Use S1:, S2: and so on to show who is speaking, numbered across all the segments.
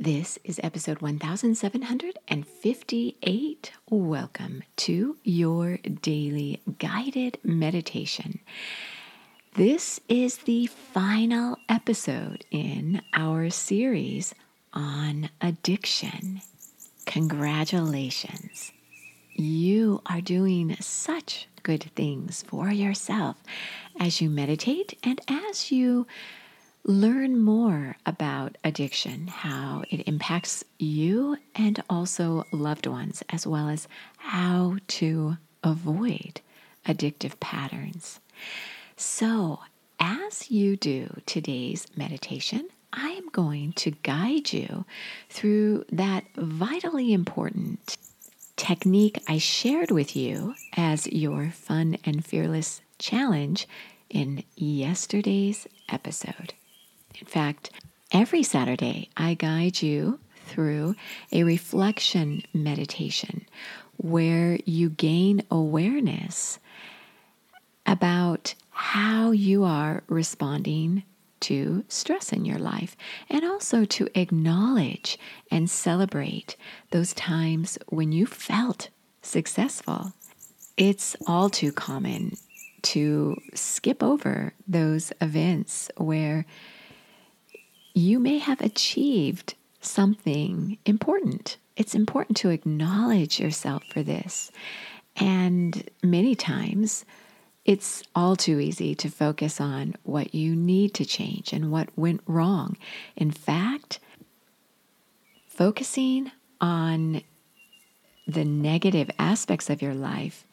S1: This is episode 1758. Welcome to your daily guided meditation. This is the final episode in our series on addiction. Congratulations. You are doing such good things for yourself as you meditate and as you learn more about addiction, how it impacts you and also loved ones, as well as how to avoid addictive patterns. So, as you do today's meditation, I am going to guide you through that vitally important technique I shared with you as your fun and fearless challenge in yesterday's episode. In fact, every Saturday, I guide you through a reflection meditation where you gain awareness about how you are responding to stress in your life, and also to acknowledge and celebrate those times when you felt successful. It's all too common to skip over those events where you may have achieved something important. It's important to acknowledge yourself for this. And many times, it's all too easy to focus on what you need to change and what went wrong. In fact, focusing on the negative aspects of your life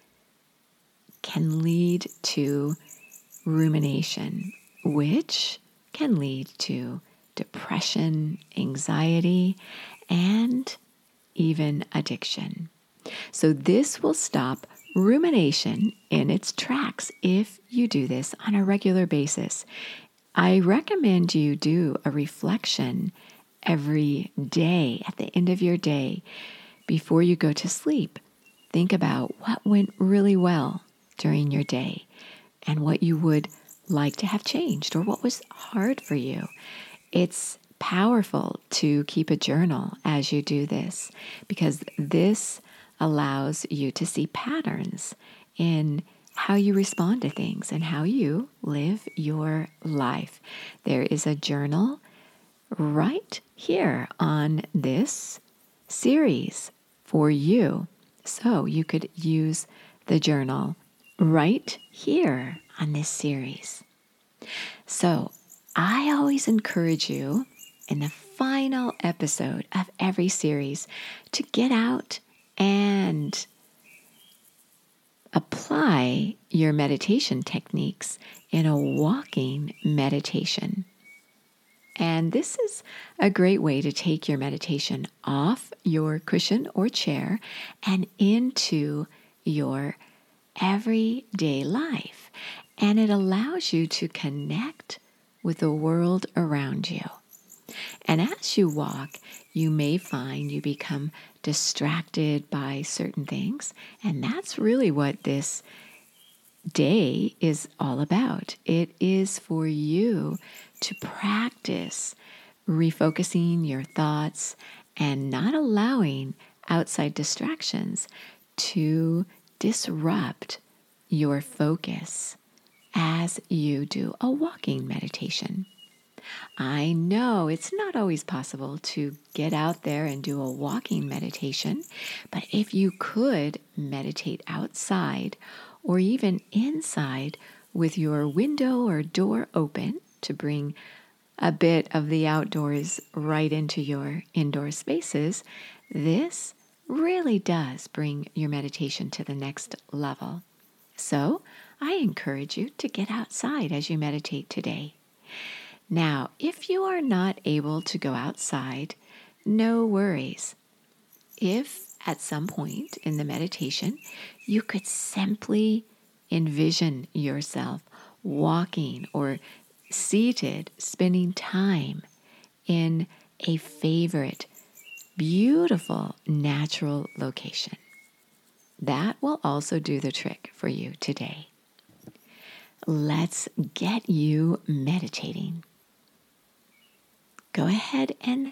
S1: can lead to rumination, which can lead to depression, anxiety, and even addiction. So this will stop rumination in its tracks if you do this on a regular basis. I recommend you do a reflection every day at the end of your day before you go to sleep. Think about what went really well during your day and what you would like to have changed or what was hard for you. It's powerful to keep a journal as you do this because this allows you to see patterns in how you respond to things and how you live your life. There is a journal right here on this series for you. So you could use the journal right here on this series. So I always encourage you in the final episode of every series to get out and apply your meditation techniques in a walking meditation. And this is a great way to take your meditation off your cushion or chair and into your everyday life. And it allows you to connect with the world around you. And as you walk, you may find you become distracted by certain things. And that's really what this day is all about. It is for you to practice refocusing your thoughts and not allowing outside distractions to disrupt your focus as you do a walking meditation. I know it's not always possible to get out there and do a walking meditation, but if you could meditate outside or even inside with your window or door open to bring a bit of the outdoors right into your indoor spaces, this really does bring your meditation to the next level. So I encourage you to get outside as you meditate today. Now, if you are not able to go outside, no worries. If at some point in the meditation, you could simply envision yourself walking or seated, spending time in a favorite, beautiful, natural location. That will also do the trick for you today. Let's get you meditating. Go ahead and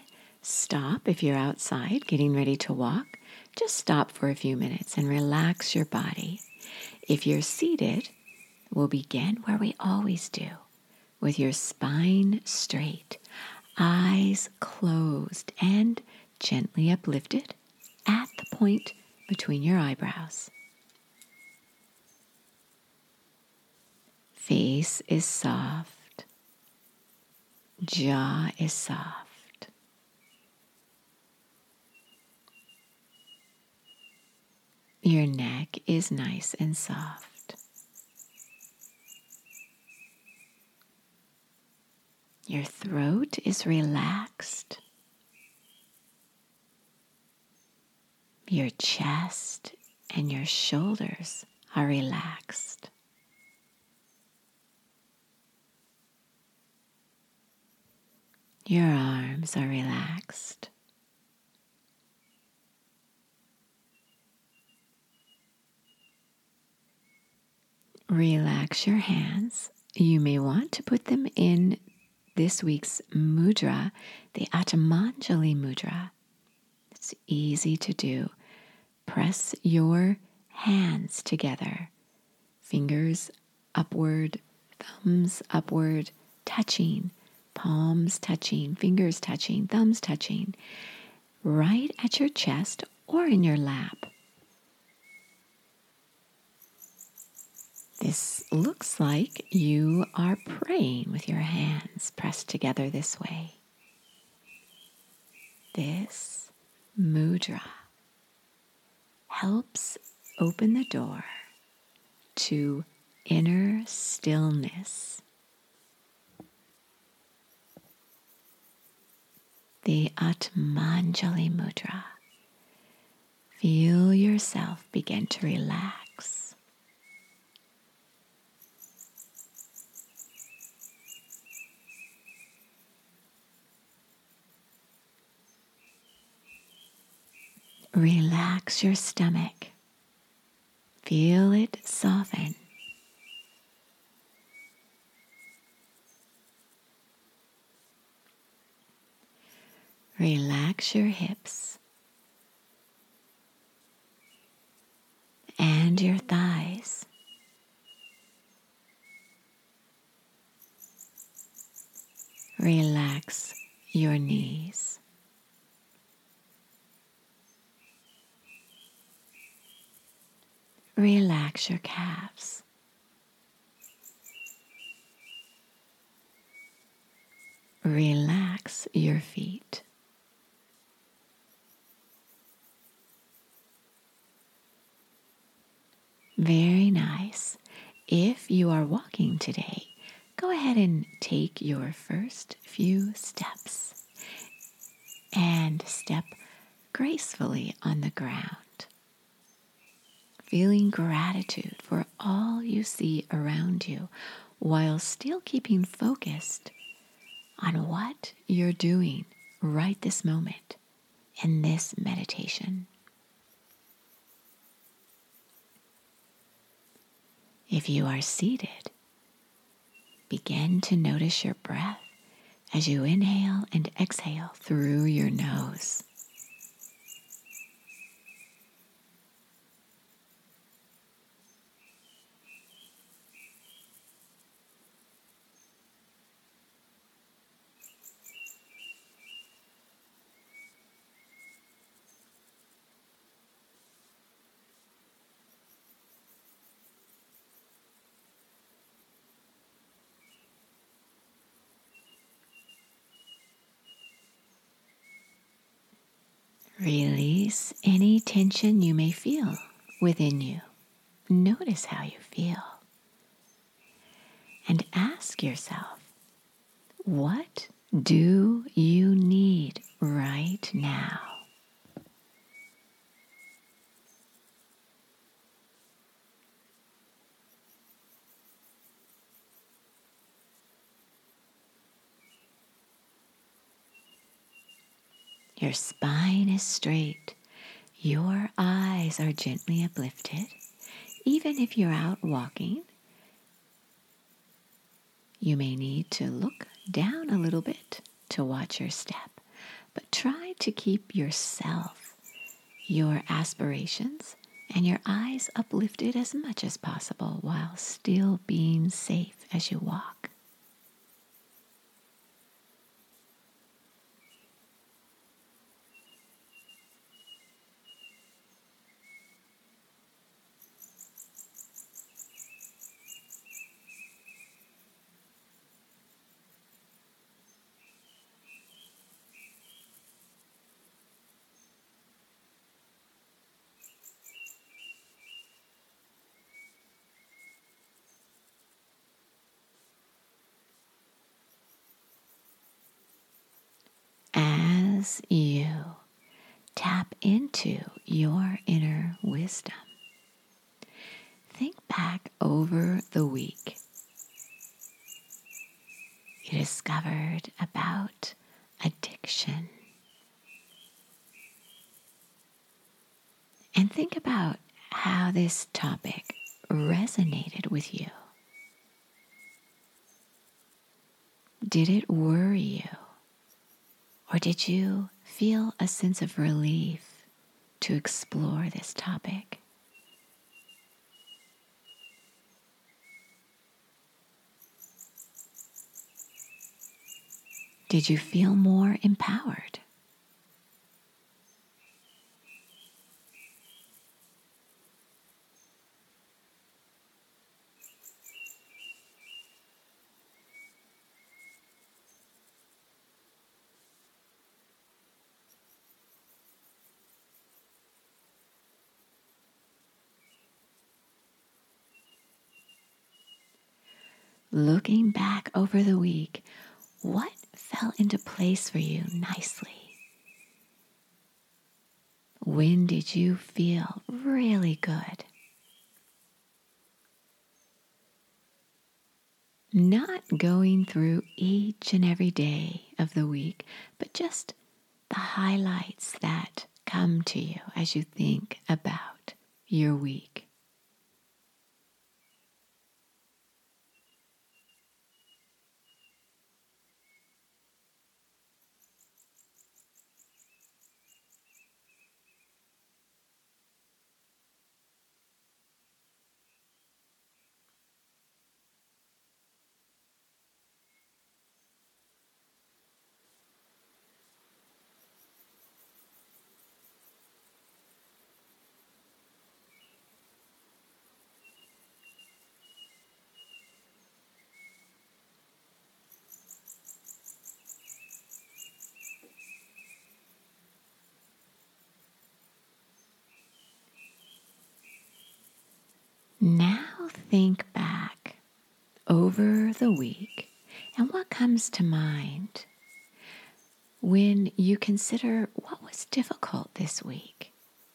S1: Stop if you're outside getting ready to walk. Just stop for a few minutes and relax your body. If you're seated, we'll begin where we always do, with your spine straight, eyes closed and gently uplifted at the point between your eyebrows. Face is soft. Jaw is soft. Your neck is nice and soft. Your throat is relaxed. Your chest and your shoulders are relaxed. Your arms are relaxed. Relax your hands. You may want to put them in this week's mudra, the Atmanjali mudra. It's easy to do. Press your hands together, fingers upward, thumbs upward, touching, palms touching, fingers touching, thumbs touching, right at your chest or in your lap. This looks like you are praying with your hands pressed together this way. This mudra helps open the door to inner stillness. The Atmanjali mudra. Feel yourself begin to relax. Relax your stomach. Feel it soften. Relax your hips and your thighs. Relax your knees. Relax your calves. Relax your feet. Very nice. If you are walking today, go ahead and take your first few steps and step gracefully on the ground, feeling gratitude for all you see around you while still keeping focused on what you're doing right this moment in this meditation. If you are seated, begin to notice your breath as you inhale and exhale through your nose. Release any tension you may feel within you. Notice how you feel. And ask yourself, what do you need right now? Your spine is straight. Your eyes are gently uplifted. Even if you're out walking, you may need to look down a little bit to watch your step. but try to keep yourself, your aspirations, and your eyes uplifted as much as possible while still being safe as you walk. As you tap into your inner wisdom, think back over the week you discovered about addiction. And think about how this topic resonated with you. Did it worry you? Or did you feel a sense of relief to explore this topic? Did you feel more empowered? Looking back over the week, what fell into place for you nicely? When did you feel really good? Not going through each and every day of the week, but just the highlights that come to you as you think about your week. Now think back over the week and what comes to mind when you consider what was difficult this week.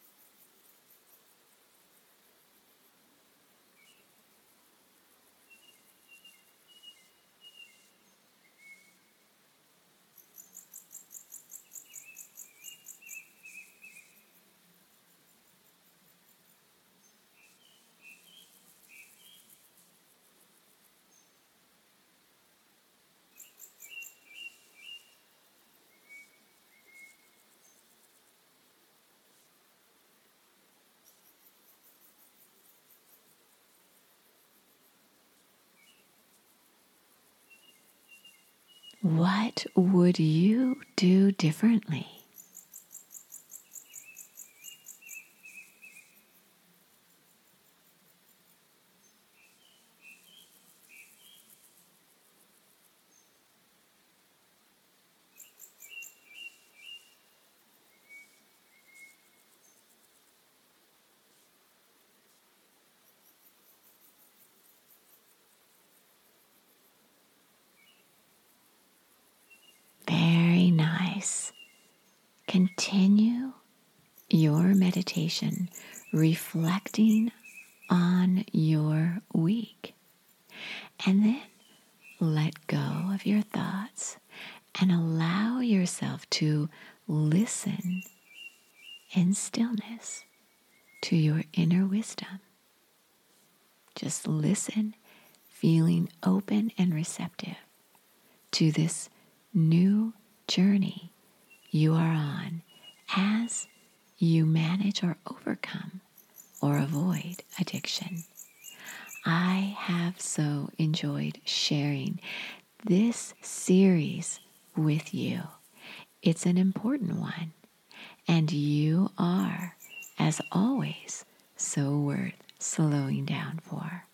S1: What would you do differently? Very nice. Continue your meditation, reflecting on your week. And then let go of your thoughts and allow yourself to listen in stillness to your inner wisdom. Just listen, feeling open and receptive to this new journey you are on as you manage or overcome or avoid addiction. I have so enjoyed sharing this series with you. It's an important one, and you are, as always, so worth slowing down for.